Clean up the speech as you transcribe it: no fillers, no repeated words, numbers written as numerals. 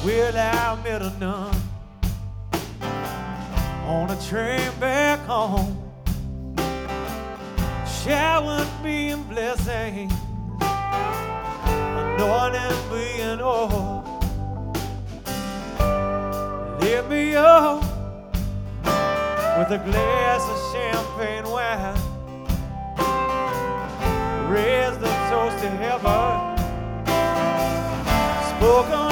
Well, I met a nun on a train back home, showered me in blessings, anointing me in oil, lit me up with a glass of champagne wine, raised a toast to heaven, spoke on